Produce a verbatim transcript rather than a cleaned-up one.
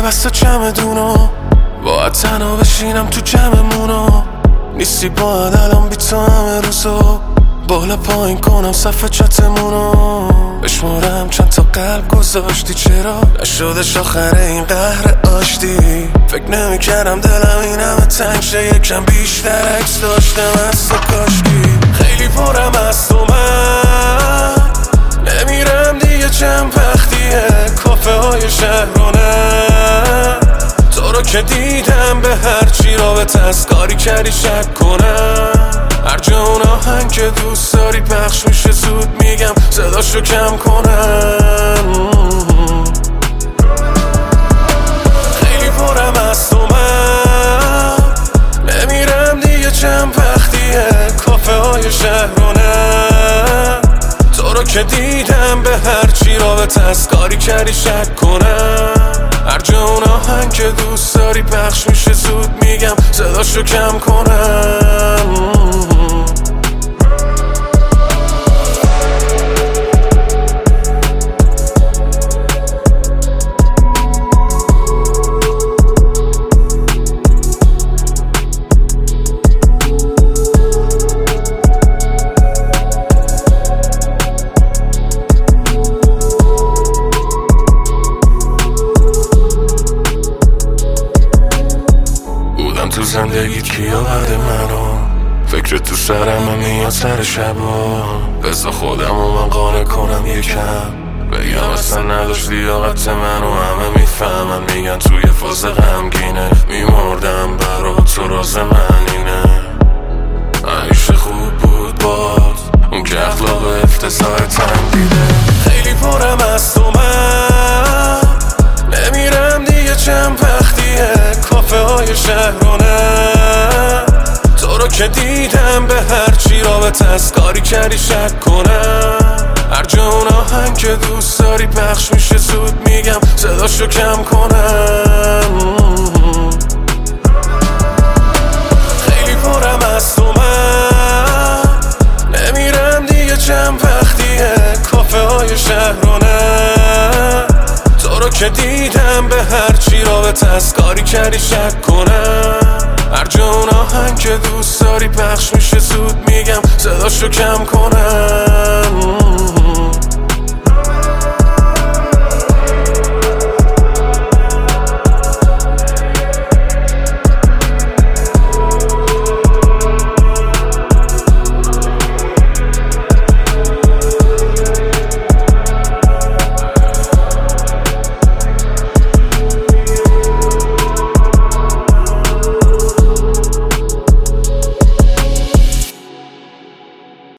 بسته چمدونو باید تنها بشینم تو جمعمونو نیستی باید الان بی تو همه روزو بالا پایین کنم صفحه چتمونو بشمارم چند تا قلب گذاشتی چرا نشدش آخر این قهر آشتی فکر نمی کردم دلم این همه تنگ شه یکم بیشتر عکس داشتم از تو کاشکی خیلی پرم از تو من نمیرم دیگه چند وقتیه کافه های شهرونه تو رو که دیدم به هرچی رابط از کاری کردی شک کنم هر جا اون آهنگ که دوست داری پخش میشه زود میگم صداشو کم کنم خیلی پرم از تو من نمیرم دیگه چند وقتیه کافه های شهرونه تو رو که دیدم به هرچی رابط از کاری کردی شک کنم هر جا اون آهنگ که دوست داری پخش میشه زود میگم صداشو کم کنم تو زندگیت کیا بعد منو فکر تو سرم میاد سر شبا بذار خودم و من قانع کنم یکم بگم اصلا نداشت لیاقت منو همه میفهمن میگن توی فاز غمگینه میمردم برا تو راز من اینه همیشه خوب بود باز اون که اخلاق افتضاح تنبیده خیلی پرم از تو من نمیرم دیگه چند وقتیه کافه های شهرونه تو رو که دیدم به هرچی رابط از کاری کردی شک کنم هر جا اون آهنگ که دوست داری پخش میشه زود میگم صداشو کم کنم خیلی پرم از تو من نمیرم دیگه چند وقتیه کافه های شهرونه تو رو که دیدم به هرچی رابط از کاری کردی شک کنم هر جا اون آهنگ که دوست داری پخش میشه زود میگم صداشو کم کنم